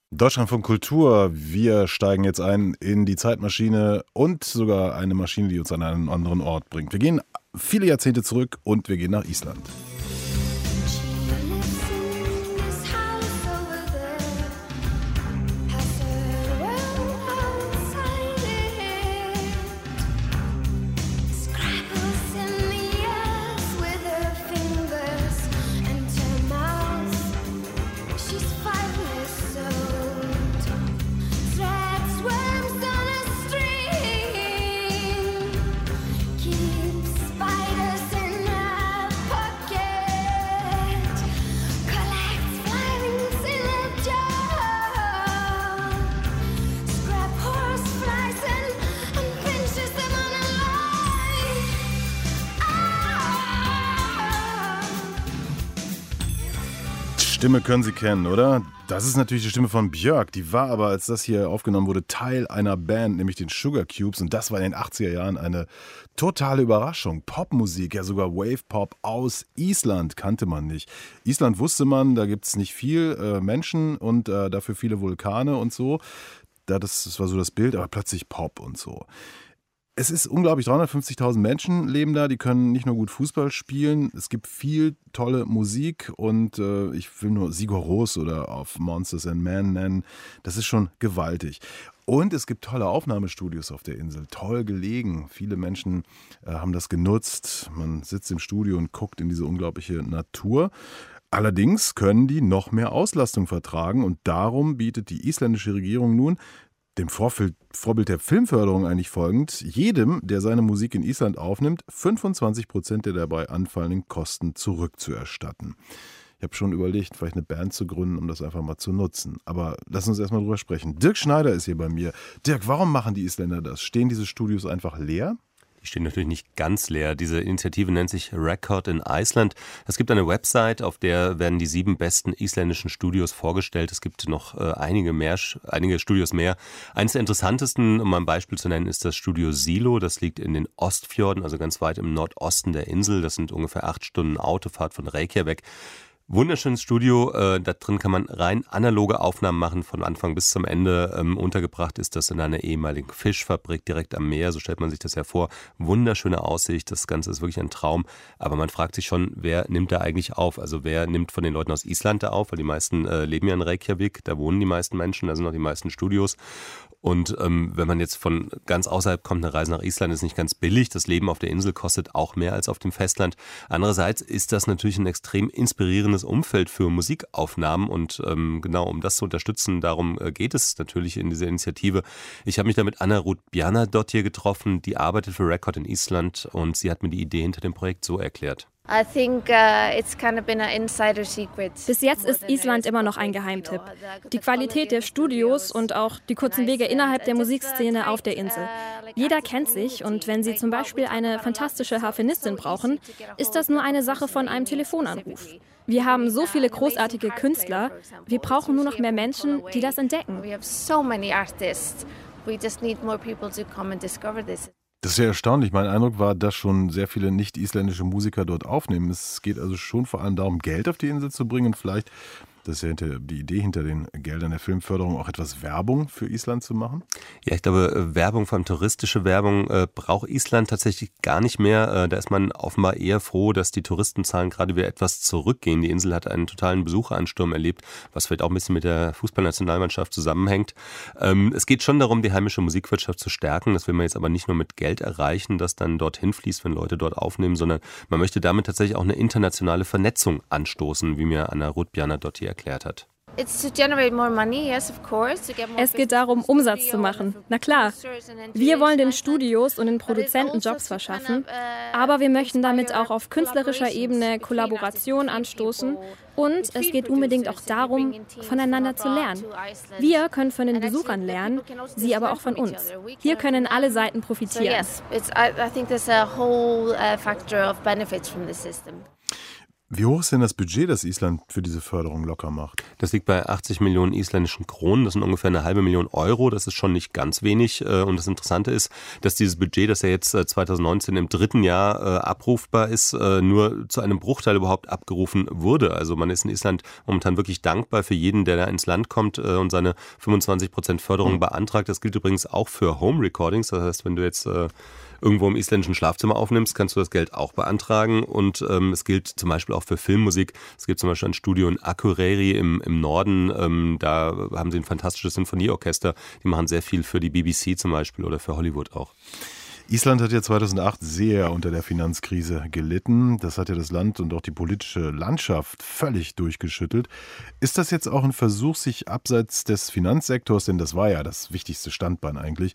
Deutschlandfunk Kultur. Wir steigen jetzt ein in die Zeitmaschine und sogar eine Maschine, die uns an einen anderen Ort bringt. Wir gehen viele Jahrzehnte zurück und wir gehen nach Island. Stimme können Sie kennen, oder? Das ist natürlich die Stimme von Björk. Die war aber, als das hier aufgenommen wurde, Teil einer Band, nämlich den Sugar Cubes. Und das war in den 80er Jahren eine totale Überraschung. Popmusik, ja sogar Wave-Pop aus Island kannte man nicht. Island wusste man, da gibt es nicht viel Menschen und dafür viele Vulkane und so. Das war so das Bild, aber plötzlich Pop und so. Es ist unglaublich, 350.000 Menschen leben da, die können nicht nur gut Fußball spielen, es gibt viel tolle Musik und ich will nur Sigur Rós oder auf Monsters and Men nennen, das ist schon gewaltig. Und es gibt tolle Aufnahmestudios auf der Insel, toll gelegen, viele Menschen haben das genutzt, man sitzt im Studio und guckt in diese unglaubliche Natur. Allerdings können die noch mehr Auslastung vertragen und darum bietet die isländische Regierung nun dem Vorbild der Filmförderung eigentlich folgend, jedem, der seine Musik in Island aufnimmt, 25% der dabei anfallenden Kosten zurückzuerstatten. Ich habe schon überlegt, vielleicht eine Band zu gründen, um das einfach mal zu nutzen. Aber lass uns erstmal drüber sprechen. Dirk Schneider ist hier bei mir. Dirk, warum machen die Isländer das? Stehen diese Studios einfach leer? Die stehen natürlich nicht ganz leer. Diese Initiative nennt sich Record in Iceland. Es gibt eine Website, auf der werden die 7 besten isländischen Studios vorgestellt. Es gibt noch einige Studios mehr. Eines der interessantesten, um ein Beispiel zu nennen, ist das Studio Silo. Das liegt in den Ostfjorden, also ganz weit im Nordosten der Insel. Das sind ungefähr 8 Stunden Autofahrt von Reykjavik. Wunderschönes Studio, da drin kann man rein analoge Aufnahmen machen, von Anfang bis zum Ende. Untergebracht ist das in einer ehemaligen Fischfabrik direkt am Meer, so stellt man sich das ja vor. Wunderschöne Aussicht, das Ganze ist wirklich ein Traum. Aber man fragt sich schon, wer nimmt da eigentlich auf? Also wer nimmt von den Leuten aus Island da auf? Weil die meisten leben ja in Reykjavik, da wohnen die meisten Menschen, da sind auch die meisten Studios. Und wenn man jetzt von ganz außerhalb kommt, eine Reise nach Island ist nicht ganz billig. Das Leben auf der Insel kostet auch mehr als auf dem Festland. Andererseits ist das natürlich ein extrem inspirierendes Umfeld für Musikaufnahmen. Und genau, um das zu unterstützen, darum geht es natürlich in dieser Initiative. Ich habe mich da mit Anna Ruth Bjarnadottir getroffen, die arbeitet für Record in Island. Und sie hat mir die Idee hinter dem Projekt so erklärt. Bis jetzt ist Island immer noch ein Geheimtipp. Die Qualität der Studios und auch die kurzen Wege innerhalb der Musikszene auf der Insel. Jeder kennt sich und wenn Sie zum Beispiel eine fantastische Harfenistin brauchen, ist das nur eine Sache von einem Telefonanruf. Wir haben so viele großartige Künstler, wir brauchen nur noch mehr Menschen, die das entdecken. Das ist sehr erstaunlich. Mein Eindruck war, dass schon sehr viele nicht-isländische Musiker dort aufnehmen. Es geht also schon vor allem darum, Geld auf die Insel zu bringen. Vielleicht, das ist ja die Idee hinter den Geldern der Filmförderung, auch etwas Werbung für Island zu machen? Ja, ich glaube, Werbung, vor allem touristische Werbung, braucht Island tatsächlich gar nicht mehr. Da ist man offenbar eher froh, dass die Touristenzahlen gerade wieder etwas zurückgehen. Die Insel hat einen totalen Besucheransturm erlebt, was vielleicht auch ein bisschen mit der Fußballnationalmannschaft zusammenhängt. Es geht schon darum, die heimische Musikwirtschaft zu stärken. Das will man jetzt aber nicht nur mit Geld erreichen, das dann dorthin fließt, wenn Leute dort aufnehmen, sondern man möchte damit tatsächlich auch eine internationale Vernetzung anstoßen, wie mir Anna Ruth Bjarnadottir erklärt hat. Es geht darum, Umsatz zu machen. Na klar, wir wollen den Studios und den Produzenten Jobs verschaffen, aber wir möchten damit auch auf künstlerischer Ebene Kollaboration anstoßen und es geht unbedingt auch darum, voneinander zu lernen. Wir können von den Besuchern lernen, sie aber auch von uns. Hier können alle Seiten profitieren. Wie hoch ist denn das Budget, das Island für diese Förderung locker macht? Das liegt bei 80 Millionen isländischen Kronen, das sind ungefähr eine halbe Million Euro, das ist schon nicht ganz wenig. Und das Interessante ist, dass dieses Budget, das ja jetzt 2019 im 3. Jahr abrufbar ist, nur zu einem Bruchteil überhaupt abgerufen wurde. Also man ist in Island momentan wirklich dankbar für jeden, der da ins Land kommt und seine 25% Förderung beantragt. Das gilt übrigens auch für Home Recordings, das heißt, wenn du jetzt irgendwo im isländischen Schlafzimmer aufnimmst, kannst du das Geld auch beantragen. Und es gilt zum Beispiel auch für Filmmusik. Es gibt zum Beispiel ein Studio in Akureyri im Norden. Da haben sie ein fantastisches Sinfonieorchester. Die machen sehr viel für die BBC zum Beispiel oder für Hollywood auch. Island hat ja 2008 sehr unter der Finanzkrise gelitten. Das hat ja das Land und auch die politische Landschaft völlig durchgeschüttelt. Ist das jetzt auch ein Versuch, sich abseits des Finanzsektors, denn das war ja das wichtigste Standbein eigentlich,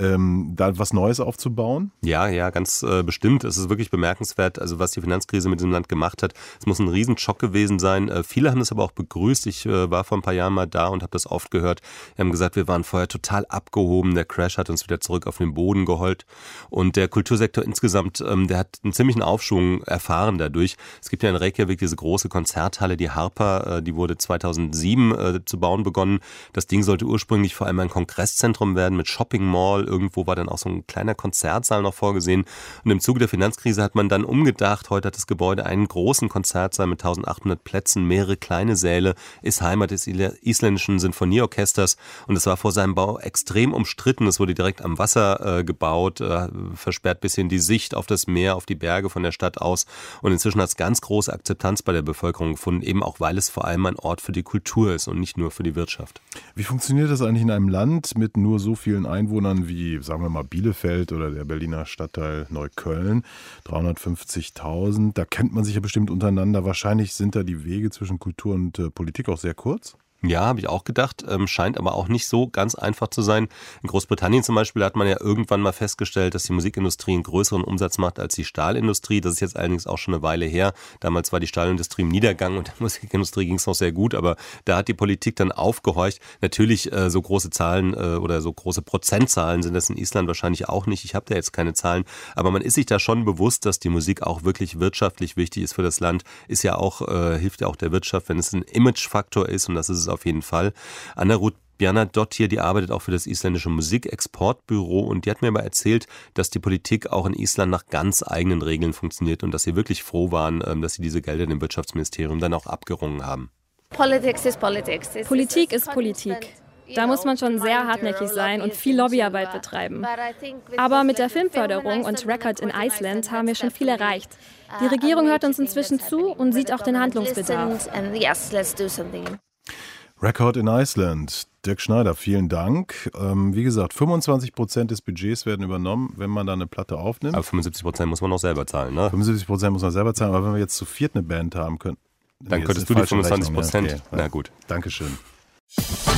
da was Neues aufzubauen? Ja, ganz bestimmt. Es ist wirklich bemerkenswert, also was die Finanzkrise mit diesem Land gemacht hat. Es muss ein Riesenschock gewesen sein. Viele haben das aber auch begrüßt. Ich war vor ein paar Jahren mal da und habe das oft gehört. Wir haben gesagt, wir waren vorher total abgehoben. Der Crash hat uns wieder zurück auf den Boden geholt. Und der Kultursektor insgesamt, der hat einen ziemlichen Aufschwung erfahren dadurch. Es gibt ja in Reykjavik diese große Konzerthalle, die Harpa, die wurde 2007 zu bauen begonnen. Das Ding sollte ursprünglich vor allem ein Kongresszentrum werden mit Shopping Mall. Irgendwo war dann auch so ein kleiner Konzertsaal noch vorgesehen. Und im Zuge der Finanzkrise hat man dann umgedacht. Heute hat das Gebäude einen großen Konzertsaal mit 1800 Plätzen, mehrere kleine Säle, ist Heimat des isländischen Sinfonieorchesters. Und es war vor seinem Bau extrem umstritten. Es wurde direkt am Wasser gebaut, versperrt ein bisschen die Sicht auf das Meer, auf die Berge von der Stadt aus. Und inzwischen hat es ganz große Akzeptanz bei der Bevölkerung gefunden, eben auch weil es vor allem ein Ort für die Kultur ist und nicht nur für die Wirtschaft. Wie funktioniert das eigentlich in einem Land mit nur so vielen Einwohnern wie, sagen wir mal, Bielefeld oder der Berliner Stadtteil Neukölln? 350.000, da kennt man sich ja bestimmt untereinander. Wahrscheinlich sind da die Wege zwischen Kultur und Politik auch sehr kurz. Ja, habe ich auch gedacht, scheint aber auch nicht so ganz einfach zu sein. In Großbritannien zum Beispiel hat man ja irgendwann mal festgestellt, dass die Musikindustrie einen größeren Umsatz macht als die Stahlindustrie. Das ist jetzt allerdings auch schon eine Weile her. Damals war die Stahlindustrie im Niedergang und der Musikindustrie ging es noch sehr gut, aber da hat die Politik dann aufgehorcht. Natürlich so große Zahlen oder so große Prozentzahlen sind das in Island wahrscheinlich auch nicht. Ich habe da jetzt keine Zahlen, aber man ist sich da schon bewusst, dass die Musik auch wirklich wirtschaftlich wichtig ist für das Land. Ist ja auch, hilft ja auch der Wirtschaft, wenn es ein Imagefaktor ist, und das ist es auf jeden Fall. Anna-Ruth Bjarnadottir, die arbeitet auch für das isländische Musikexportbüro, und die hat mir aber erzählt, dass die Politik auch in Island nach ganz eigenen Regeln funktioniert und dass sie wirklich froh waren, dass sie diese Gelder dem Wirtschaftsministerium dann auch abgerungen haben. Politik ist Politik. Da muss man schon sehr hartnäckig sein und viel Lobbyarbeit betreiben. Aber mit der Filmförderung und Record in Iceland haben wir schon viel erreicht. Die Regierung hört uns inzwischen zu und sieht auch den Handlungsbedarf. Record in Iceland. Dirk Schneider, vielen Dank. Wie gesagt, 25% des Budgets werden übernommen, wenn man da eine Platte aufnimmt. Aber 75% muss man auch selber zahlen, ne? 75% muss man selber zahlen, aber wenn wir jetzt zu viert eine Band haben können, dann könntest du die 25%. Okay. Na gut. Dankeschön.